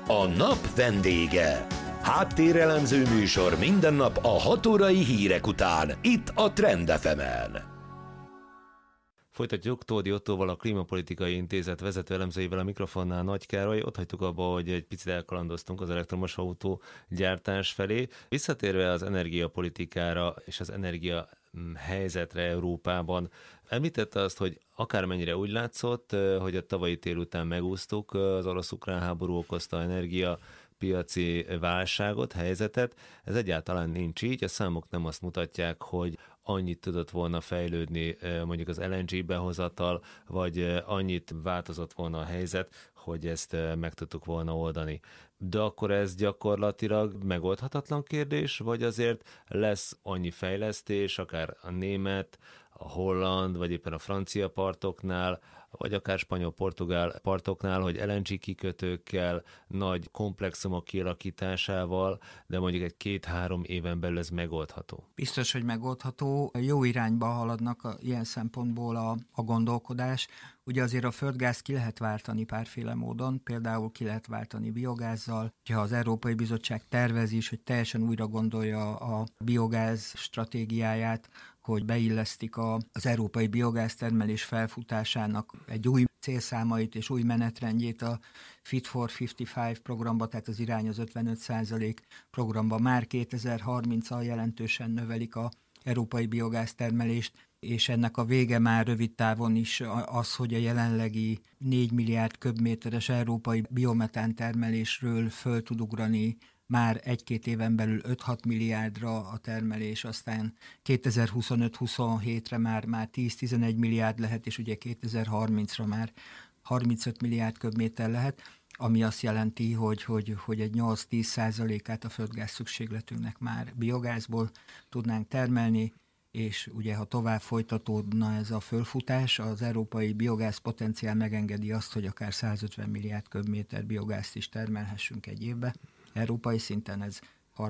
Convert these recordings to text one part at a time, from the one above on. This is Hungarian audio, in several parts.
A nap vendége. Háttérelemző műsor minden nap a 6 órai hírek után, itt a Trend FM-en. Folytatjuk Tódi Ottóval, a Klímapolitikai Intézet vezető elemzőivel, a mikrofonnál Nagy Károly. Ott hagytuk abba, hogy egy picit elkalandoztunk az elektromos autó gyártás felé. Visszatérve az energiapolitikára és az energia helyzetre Európában, említette azt, hogy akármennyire úgy látszott, hogy a tavalyi tél után megúsztuk az orosz-ukrán háború okozta energiapiaci válságot, helyzetet. Ez egyáltalán nincs így, a számok nem azt mutatják, hogy annyit tudott volna fejlődni mondjuk az LNG behozatal, vagy annyit változott volna a helyzet, hogy ezt meg tudtuk volna oldani. De akkor ez gyakorlatilag megoldhatatlan kérdés, vagy azért lesz annyi fejlesztés, akár a német, a holland, vagy éppen a francia partoknál, vagy akár spanyol-portugál partoknál, hogy LNG kikötőkkel, nagy komplexumok kialakításával, de mondjuk egy 2-3 éven belül ez megoldható. Biztos, hogy megoldható. Jó irányba haladnak ilyen szempontból a gondolkodás. Ugye azért a földgáz ki lehet váltani párféle módon, például ki lehet váltani biogázzal. Ha az Európai Bizottság tervezi is, hogy teljesen újra gondolja a biogáz stratégiáját, hogy beillesztik az európai biogáztermelés felfutásának egy új célszámait és új menetrendjét a Fit for 55 programba, tehát az irány az 55% programba. Már 2030-al jelentősen növelik az európai biogáztermelést, és ennek a vége már rövid távon is az, hogy a jelenlegi 4 milliárd köbméteres európai biometán termelésről föl tud ugrani már 1-2 éven belül 5-6 milliárdra a termelés, aztán 2025-27-re már 10-11 milliárd lehet, és ugye 2030-ra már 35 milliárd köbméter lehet, ami azt jelenti, hogy egy 8-10%-át a földgáz szükségletünknek már biogázból tudnánk termelni, és ugye ha tovább folytatódna ez a fölfutás, az európai biogáz potenciál megengedi azt, hogy akár 150 milliárd köbméter biogázt is termelhessünk egy évbe. Európai szinten ez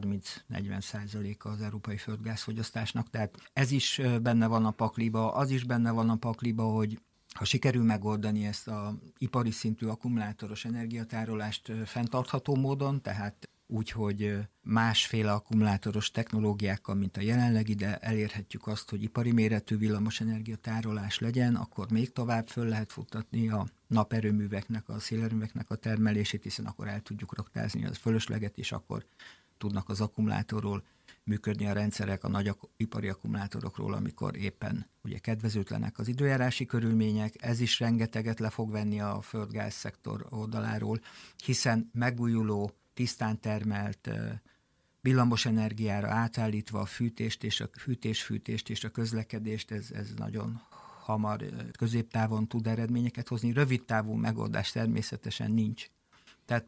30-40%-a az európai földgázfogyasztásnak, tehát ez is benne van a pakliba, az is benne van a pakliba, hogy ha sikerül megoldani ezt az ipari szintű akkumulátoros energiatárolást fenntartható módon, tehát úgy, hogy másféle akkumulátoros technológiákkal, mint a jelenlegi, de elérhetjük azt, hogy ipari méretű villamos energiatárolás legyen, akkor még tovább föl lehet futtatni a naperőműveknek, a szélerőműveknek a termelését, hiszen akkor el tudjuk raktázni az fölösleget, és akkor tudnak az akkumulátorról működni a rendszerek, a nagy ipari akkumulátorokról, amikor éppen ugye kedvezőtlenek az időjárási körülmények. Ez is rengeteget le fog venni a földgáz szektor oldaláról, hiszen megújuló, tisztán termelt villamos energiára átállítva a fűtést és a fűtést és a közlekedést, ez nagyon hamar középtávon tud eredményeket hozni. Rövid távú megoldás természetesen nincs. Tehát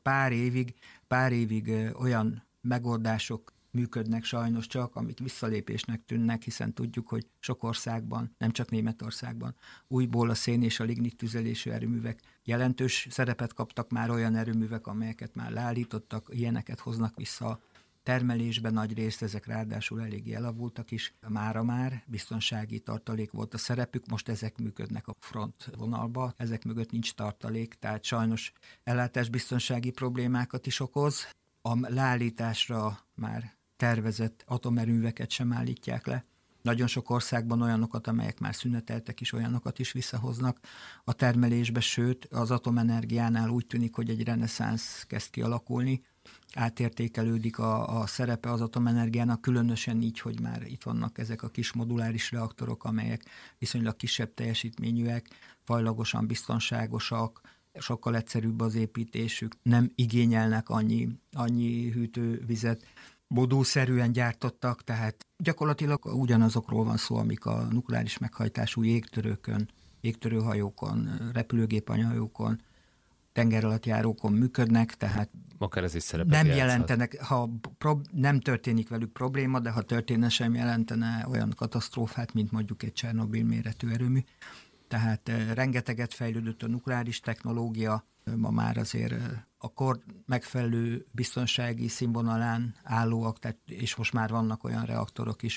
pár évig olyan megoldások működnek sajnos csak, amik visszalépésnek tűnnek, hiszen tudjuk, hogy sok országban, nem csak Németországban, újból a szén és a lignit tüzelésű erőművek jelentős szerepet kaptak, már olyan erőművek, amelyeket már leállítottak, ilyeneket hoznak vissza termelésben nagy részt, ezek ráadásul eléggé elavultak is. Mára már biztonsági tartalék volt a szerepük, most ezek működnek a front vonalba, ezek mögött nincs tartalék, tehát sajnos ellátásbiztonsági problémákat is okoz. A leállításra már tervezett atomerőműveket sem állítják le. Nagyon sok országban olyanokat, amelyek már szüneteltek is, olyanokat is visszahoznak a termelésbe, sőt az atomenergiánál úgy tűnik, hogy egy reneszánsz kezd kialakulni, átértékelődik a szerepe az atomenergiának, különösen így, hogy már itt vannak ezek a kis moduláris reaktorok, amelyek viszonylag kisebb teljesítményűek, fajlagosan biztonságosak, sokkal egyszerűbb az építésük, nem igényelnek annyi hűtővizet, modulszerűen gyártottak, tehát gyakorlatilag ugyanazokról van szó, amik a nukleáris meghajtású jégtörőhajókon, repülőgépanyahajókon, tengeralattjárókon működnek, tehát akár ez is szerepet nem játszhat. jelentenek, nem történik velük probléma, de ha történne, sem jelentene olyan katasztrófát, mint mondjuk egy Csernobil méretű erőmű. Tehát rengeteget fejlődött a nukleáris technológia, ma már azért a kor megfelelő biztonsági színvonalán állóak, és most már vannak olyan reaktorok is,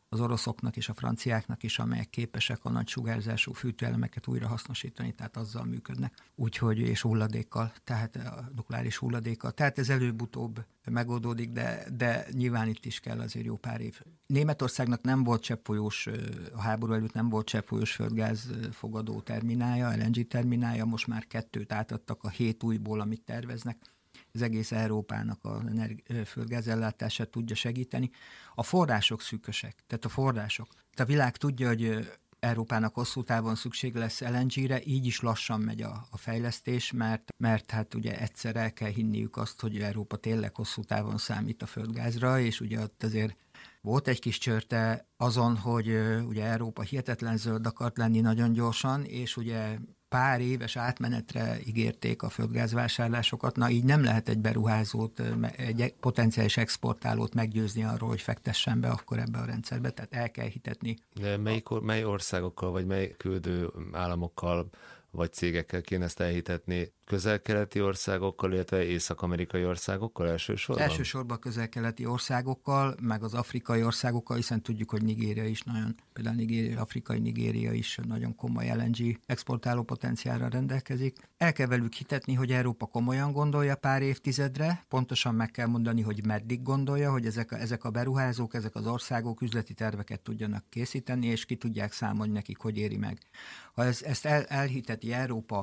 az oroszoknak és a franciáknak is, amelyek képesek a nagy sugárzású fűtőelemeket újra hasznosítani, tehát azzal működnek, úgyhogy és hulladékkal, tehát a nukleáris hulladékkal. Tehát ez előbb-utóbb megoldódik, de nyilván itt is kell azért jó pár év. Németországnak nem volt cseppfolyós, a háború előtt nem volt cseppfolyós földgáz fogadó terminálja, LNG terminálja, most már 2 átadtak a 7 újból, amit terveznek. Az egész Európának a földgázellátását tudja segíteni. A források szűkösek, tehát a források. A világ tudja, hogy Európának hosszú távon szükség lesz LNG-re, így is lassan megy a fejlesztés, mert hát ugye egyszer el kell hinniük azt, hogy Európa tényleg hosszú távon számít a földgázra, és ugye ott azért volt egy kis csörte azon, hogy ugye Európa hihetetlen zöld akart lenni nagyon gyorsan, és ugye pár éves átmenetre ígérték a földgázvásárlásokat, na így nem lehet egy beruházót, egy potenciális exportálót meggyőzni arról, hogy fektessen be akkor ebbe a rendszerbe, tehát el kell hitetni. De mely országokkal, vagy mely küldő államokkal, vagy cégekkel kéne ezt elhitetni? Közel-keleti országokkal, illetve észak-amerikai országokkal elsősorban? Elsősorban közel-keleti országokkal, meg az afrikai országokkal, hiszen tudjuk, hogy Nigéria is nagyon, például afrikai Nigéria is nagyon komoly LNG exportáló potenciálra rendelkezik. El kell velük hitetni, hogy Európa komolyan gondolja pár évtizedre, pontosan meg kell mondani, hogy meddig gondolja, hogy ezek a beruházók, ezek az országok üzleti terveket tudjanak készíteni, és ki tudják számolni nekik, hogy éri meg. Ha ezt elhiteti Európa,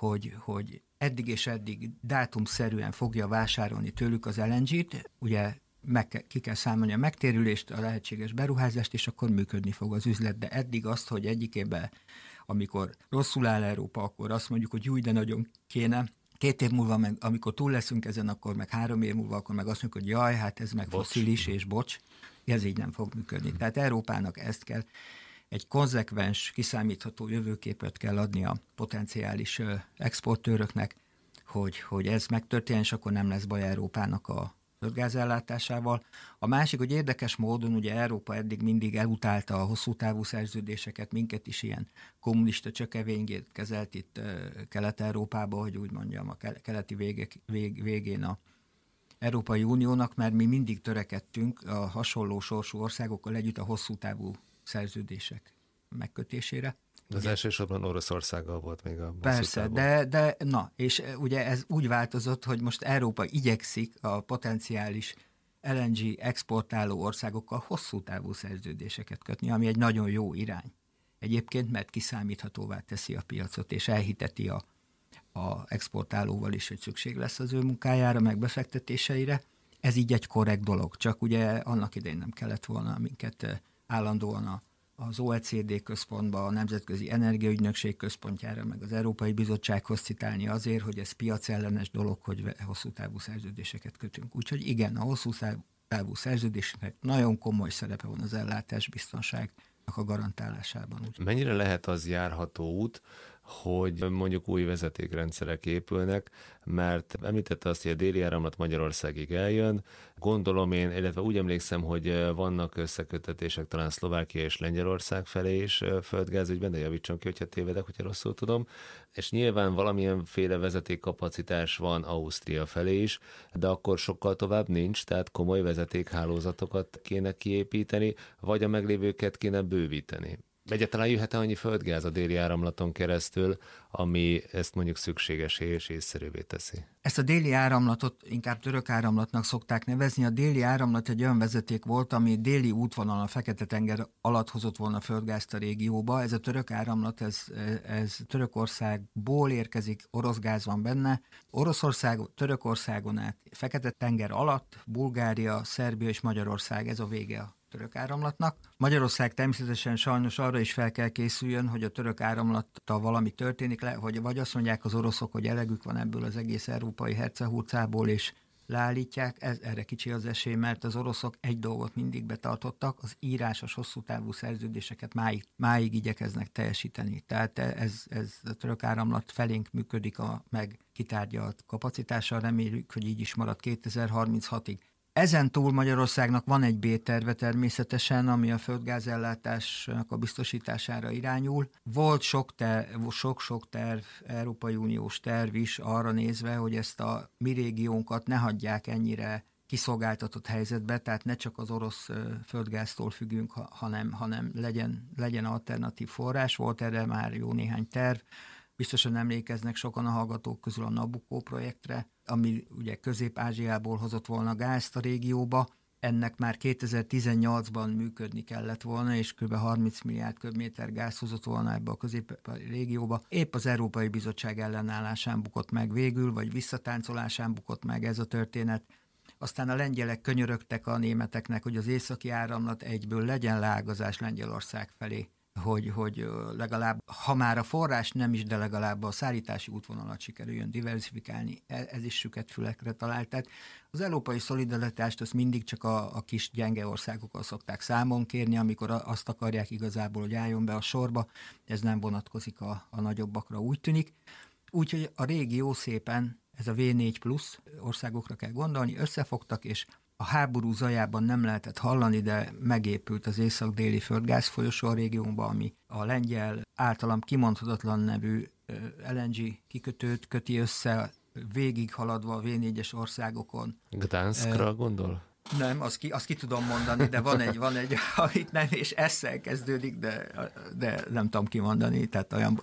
hogy eddig és eddig dátumszerűen fogja vásárolni tőlük az LNG-t, ugye ki kell számolni a megtérülést, a lehetséges beruházást, és akkor működni fog az üzlet. De eddig azt, hogy egyikében, amikor rosszul áll Európa, akkor azt mondjuk, hogy jó, de nagyon kéne. 2 év múlva, meg, amikor túl leszünk ezen, akkor meg 3 év múlva, akkor meg azt mondjuk, hogy jaj, hát ez meg fosszilis és bocs. Ez így nem fog működni. Tehát Európának ezt kell. Egy konzekvens, kiszámítható jövőképet kell adni a potenciális exportőröknek, hogy ez megtörténjen, és akkor nem lesz baj Európának a földgázellátásával. A másik, hogy érdekes módon ugye Európa eddig mindig elutálta a hosszú távú szerződéseket, minket is ilyen kommunista csökevényként kezelt itt Kelet-Európában, hogy úgy mondjam, a keleti végén a Európai Uniónak, mert mi mindig törekedtünk a hasonló sorsú országokkal együtt a hosszú távú szerződések megkötésére. De az elsősorban Oroszországgal volt még a persze, de na, és ugye ez úgy változott, hogy most Európa igyekszik a potenciális LNG exportáló országokkal hosszú távú szerződéseket kötni, ami egy nagyon jó irány. Egyébként, mert kiszámíthatóvá teszi a piacot, és elhiteti a exportálóval is, hogy szükség lesz az ő munkájára, meg befektetéseire. Ez így egy korrekt dolog, csak ugye annak idején nem kellett volna minket állandóan az OECD központba, a Nemzetközi Energiaügynökség központjára, meg az Európai Bizottsághoz citálni azért, hogy ez piacellenes dolog, hogy hosszú távú szerződéseket kötünk. Úgyhogy igen, a hosszú távú szerződésnek nagyon komoly szerepe van az ellátásbiztonságnak a garantálásában. Mennyire lehet az járható út, hogy mondjuk új vezetékrendszerek épülnek, mert említette azt, hogy a Déli Áramlat Magyarországig eljön. Gondolom én, illetve úgy emlékszem, hogy vannak összeköttetések talán Szlovákia és Lengyelország felé is földgázügyben, de javítson ki, hogyha tévedek, hogyha rosszul tudom. És nyilván valamilyenféle vezetékkapacitás van Ausztria felé is, de akkor sokkal tovább nincs, tehát komoly vezetékhálózatokat kéne kiépíteni, vagy a meglévőket kéne bővíteni. Egyáltalán jöhet-e annyi földgáz a Déli Áramlaton keresztül, ami ezt mondjuk szükségesé és észszerűvé teszi? Ezt a Déli Áramlatot inkább török áramlatnak szokták nevezni. A Déli Áramlat egy olyan vezeték volt, ami déli útvonalon a Fekete-tenger alatt hozott volna földgázt a régióba. Ez a török áramlat, ez Törökországból érkezik, orosz gáz van benne. Törökországon át, Fekete-tenger alatt, Bulgária, Szerbia és Magyarország, ez a vége a török áramlatnak. Magyarország természetesen sajnos arra is fel kell készüljön, hogy a török áramlattal valami történik, hogy vagy azt mondják az oroszok, hogy elegük van ebből az egész európai hercehurcából, és leállítják. Erre kicsi az esély, mert az oroszok egy dolgot mindig betartottak, az írásos hosszú távú szerződéseket máig igyekeznek teljesíteni. Tehát ez a török áramlat felénk működik meg kitárgyalt kapacitással, reméljük, hogy így is marad 2036-ig. Ezen túl Magyarországnak van egy B-terve természetesen, ami a földgázellátásnak a biztosítására irányul. Volt sok terv, Európai Uniós terv is arra nézve, hogy ezt a mi régiónkat ne hagyják ennyire kiszolgáltatott helyzetbe, tehát ne csak az orosz földgáztól függünk, hanem legyen alternatív forrás. Volt erre már jó néhány terv. Biztosan emlékeznek sokan a hallgatók közül a Nabucco projektre, ami ugye Közép-Ázsiából hozott volna gázt a régióba. Ennek már 2018-ban működni kellett volna, és kb. 30 milliárd köbméter gáz hozott volna ebbe a közép-ázsiai régióba. Épp az Európai Bizottság ellenállásán bukott meg végül, vagy visszatáncolásán bukott meg ez a történet. Aztán a lengyelek könyörögtek a németeknek, hogy az északi áramlat egyből legyen leágazás Lengyelország felé, hogy legalább, ha már a forrás nem is, de legalább a szállítási útvonalat sikerüljön diversifikálni. Ez is süket fülekre talált. Tehát az európai szolidaritást azt mindig csak a kis gyenge országokkal szokták számon kérni, amikor azt akarják igazából, hogy álljon be a sorba. Ez nem vonatkozik a nagyobbakra, úgy tűnik. Úgyhogy a régió szépen, ez a V4 plusz országokra kell gondolni, összefogtak, és a háború zajában nem lehetett hallani, de megépült az észak-déli földgázfolyosó a régiónkban, ami a lengyel általam kimondhatatlan nevű LNG kikötőt köti össze, végig haladva a V4-es országokon. Gdanskra gondol? Nem, azt ki tudom mondani, de van egy, amit nem, és esszel kezdődik, de nem tudom kimondani, tehát olyan,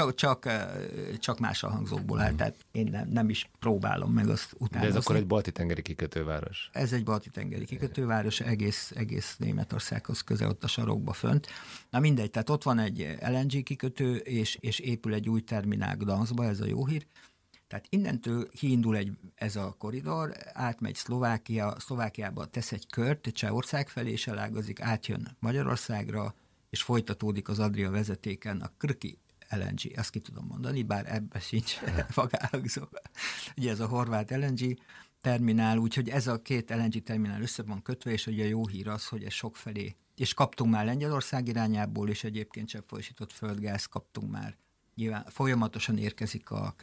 csak más a hangzókból áll, tehát én nem is próbálom meg azt utána. De ez akkor egy balti-tengeri kikötőváros? Ez egy balti-tengeri kikötőváros, egész Németországhoz közel, ott a sarokba fönt. Na mindegy, tehát ott van egy LNG kikötő, és épül egy új terminál Gdanskba, ez a jó hír. Tehát innentől kiindul ez a korridor, átmegy Szlovákiába tesz egy kört, Csehország felé, és elágazik, átjön Magyarországra, és folytatódik az Adria vezetéken a Krki LNG, azt ki tudom mondani, bár ebben sincs magáhangzó. Ugye ez a horvát LNG terminál, úgyhogy ez a két LNG terminál össze van kötve, és ugye a jó hír az, hogy ez sokfelé, és kaptunk már Lengyelország irányából, és egyébként cseppfolyósított földgáz kaptunk már. Nyilván folyamatosan érkezik a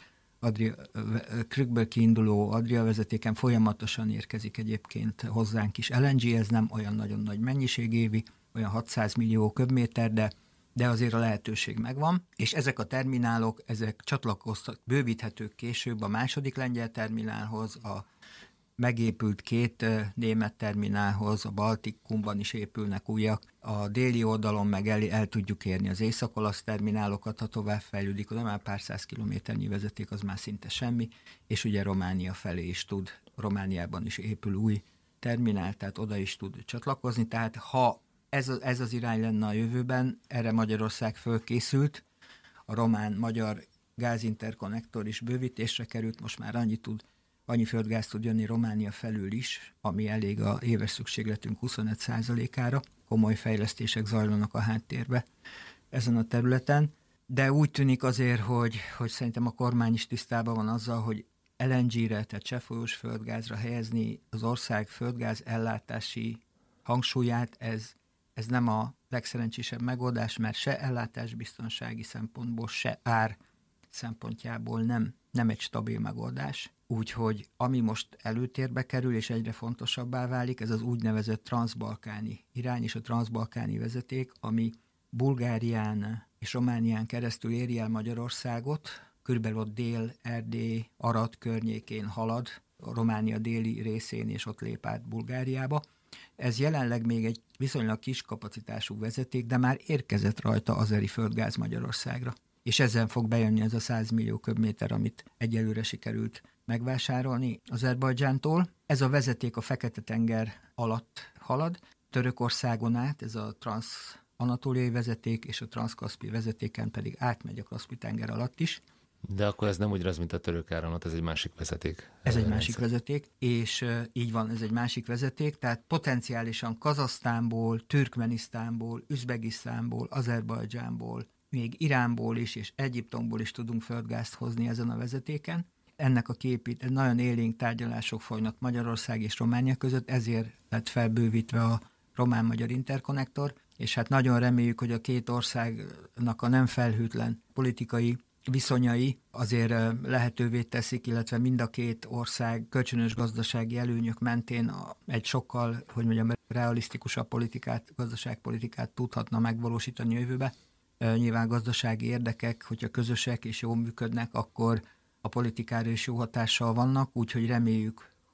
Krkből kiinduló Adria vezetéken, folyamatosan érkezik egyébként hozzánk is LNG, ez nem olyan nagyon nagy mennyiség évi, olyan 600 millió köbméter, de azért a lehetőség megvan, és ezek a terminálok, ezek csatlakoztak, bővíthetők később a második lengyel terminálhoz, a megépült két német terminálhoz, a Baltikumban is épülnek újak, a déli oldalon meg el tudjuk érni az észak-olasz terminálokat, ha tovább fejlődik, oda már pár száz kilométernyi vezeték, az már szinte semmi, és ugye Románia felé is Romániában is épül új terminál, tehát oda is tud csatlakozni, tehát ha ez az irány lenne a jövőben, erre Magyarország fölkészült, a román-magyar gázinterkonnektor is bővítésre került, most már annyi földgáz tud jönni Románia felül is, ami elég a éves szükségletünk 25%-ára. Komoly fejlesztések zajlanak a háttérbe ezen a területen, de úgy tűnik azért, hogy szerintem a kormány is tisztában van azzal, hogy LNG-re, tehát cseppfolyós földgázra helyezni az ország földgáz ellátási hangsúlyát, ez nem a legszerencsésebb megoldás, mert se ellátásbiztonsági szempontból, se ár szempontjából nem egy stabil megoldás. Úgyhogy ami most előtérbe kerül, és egyre fontosabbá válik, ez az úgynevezett transzbalkáni irány és a transzbalkáni vezeték, ami Bulgárián és Románián keresztül éri el Magyarországot, körülbelül ott Dél-Erdély, Arad környékén halad, a Románia déli részén, és ott lép át Bulgáriába. Ez jelenleg még egy viszonylag kis kapacitású vezeték, de már érkezett rajta azeri földgáz Magyarországra. És ezen fog bejönni ez a 100 millió köbméter, amit egyelőre sikerült megvásárolni Azerbajdzsántól. Ez a vezeték a Fekete-tenger alatt halad, Törökországon át, ez a transz-anatóliai vezeték, és a transzkaszpi vezetéken pedig átmegy a Kaszpi-tenger alatt is. De akkor ez nem úgy az, mint a török áramlat, ez egy másik vezeték. Ez egy másik vezeték, és így van, ez egy másik vezeték, tehát potenciálisan Kazahsztánból, Türkmenisztánból, Üzbegisztánból, Azerbajdzsánból, még Iránból is, és Egyiptomból is tudunk földgázt hozni ezen a vezetéken. Ennek a nagyon élénk tárgyalások folynak Magyarország és Románia között, ezért lett felbővítve a román-magyar interkonnektor, és hát nagyon reméljük, hogy a két országnak a nem felhőtlen politikai viszonyai azért lehetővé teszik, illetve mind a két ország kölcsönös gazdasági előnyök mentén egy sokkal, realisztikusabb gazdaságpolitikát tudhatna megvalósítani a jövőbe. Nyilván gazdasági érdekek, hogyha közösek és jól működnek, akkor a politikára is jó hatással vannak, úgyhogy reméljük,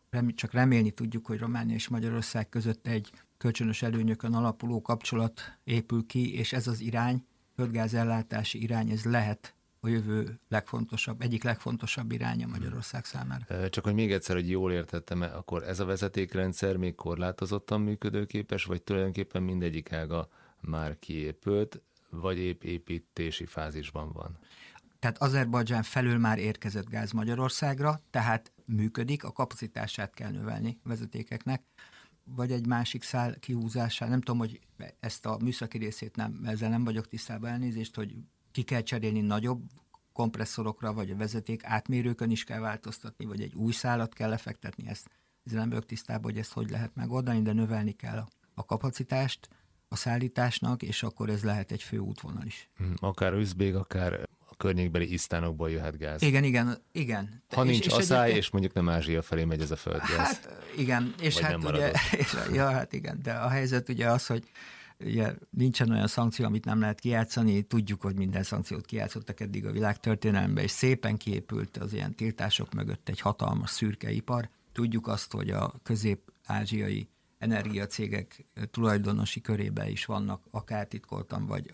csak remélni tudjuk, hogy Románia és Magyarország között egy kölcsönös előnyökön alapuló kapcsolat épül ki, és ez az irány, földgázellátási irány, ez lehet a jövő egyik legfontosabb iránya Magyarország számára. Csak hogy még egyszer, hogy jól értettem, akkor ez a vezetékrendszer még korlátozottan működőképes, vagy tulajdonképpen mindegyik ága már kiépült, vagy épp építési fázisban van? Tehát Azerbajdzsán felől már érkezett gáz Magyarországra, tehát működik, a kapacitását kell növelni a vezetékeknek, vagy egy másik szál kihúzását. Nem tudom, hogy ezt a műszaki részét ezzel nem vagyok tisztában, elnézést, hogy ki kell cserélni nagyobb kompresszorokra, vagy a vezeték átmérőkön is kell változtatni, vagy egy új szálat kell lefektetni. Ezzel nem vagyok tisztában, hogy ezt hogy lehet megoldani, de növelni kell a kapacitást a szállításnak, és akkor ez lehet egy fő útvonal is. Akár üzbég, akár a környékbeli isztánokból jöhet gáz. Igen. Ha nincs asszály, és mondjuk nem Ázsia felé megy ez a földgáz. Hát igen, és hát ugye, hát igen, de a helyzet ugye az, hogy ugye nincsen olyan szankció, amit nem lehet kijátszani, tudjuk, hogy minden szankciót kijátszottak eddig a világtörténelemben, és szépen kiépült az ilyen tiltások mögött egy hatalmas szürkeipar. Tudjuk azt, hogy a közép-ázsiai energiacégek tulajdonosi körében is vannak, akár titkoltan, vagy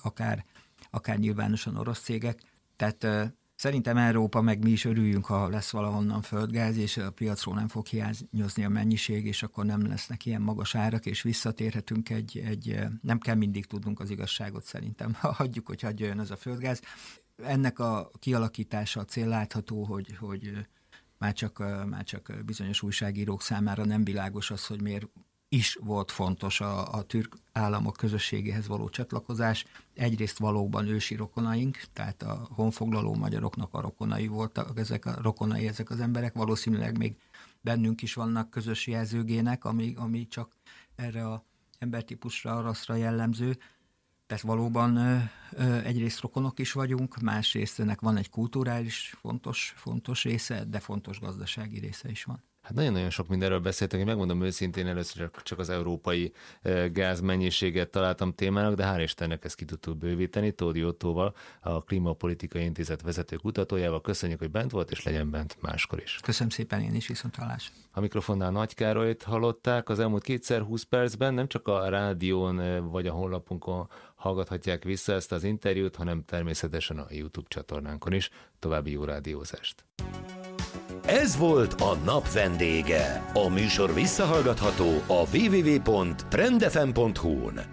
akár nyilvánosan orosz cégek. Tehát szerintem Európa, meg mi is örüljünk, ha lesz valahonnan földgáz, és a piacról nem fog hiányozni a mennyiség, és akkor nem lesznek ilyen magas árak, és visszatérhetünk nem kell mindig tudnunk az igazságot szerintem, hagyjuk, hogy hagyjon ez a földgáz. Ennek a kialakítása, a cél látható, hogy már csak bizonyos újságírók számára nem világos az, hogy miért is volt fontos a türk államok közösségéhez való csatlakozás. Egyrészt valóban ősi rokonaink, tehát a honfoglaló magyaroknak a rokonai voltak, ezek az emberek, valószínűleg még bennünk is vannak közös jelzőgének, ami csak erre az embertípusra, araszra jellemző. Tehát valóban egyrészt rokonok is vagyunk, másrészt ennek van egy kulturális fontos része, de fontos gazdasági része is van. Hát nagyon-nagyon sok mindenről beszéltünk, én megmondom őszintén, először csak az európai gázmennyiséget találtam témának, de hál' Istennek ezt ki tudtuk bővíteni. Tódi Ottóval, a Klímapolitikai Intézet vezető kutatójával. Köszönjük, hogy bent volt, és legyen bent máskor is. Köszönöm szépen, én is, viszonthallásra. A mikrofonnál Nagy Károlyt hallották. Az elmúlt 2x20 percben nem csak a rádión vagy a honlapunkon hallgathatják vissza ezt az interjút, hanem természetesen a YouTube csatornánkon is. További jó rádiózást! Ez volt a nap vendége. A műsor visszahallgatható a www.trendfm.hu-n.